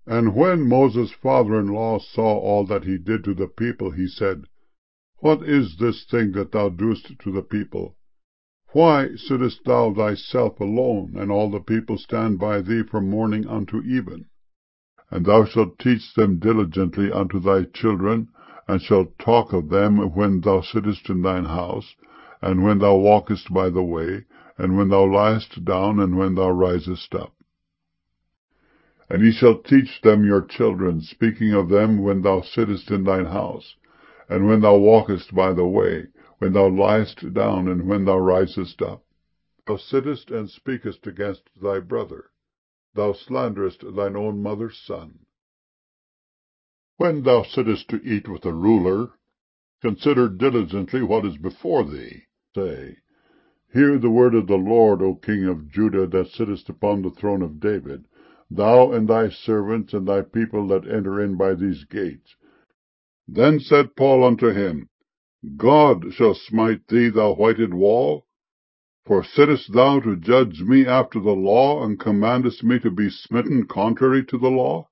And when Moses' father-in-law saw all that he did to the people, he said, What is this thing that thou doest to the people? Why sittest thou thyself alone, and all the people stand by thee from morning unto even? And thou shalt teach them diligently unto thy children, and shalt talk of them when thou sittest in thine house, and when thou walkest by the way, and when thou liest down, and when thou risest up. And ye shall teach them your children, speaking of them when thou sittest in thine house, and when thou walkest by the way, when thou liest down, and when thou risest up. Thou sittest and speakest against thy brother. Thou slanderest thine own mother's son. When thou sittest to eat with a ruler, consider diligently what is before thee. Say, Hear the word of the Lord, O King of Judah, that sittest upon the throne of David, thou and thy servants and thy people that enter in by these gates. Then said Paul unto him, God shall smite thee, thou whited wall. For sittest thou to judge me after the law, and commandest me to be smitten contrary to the law?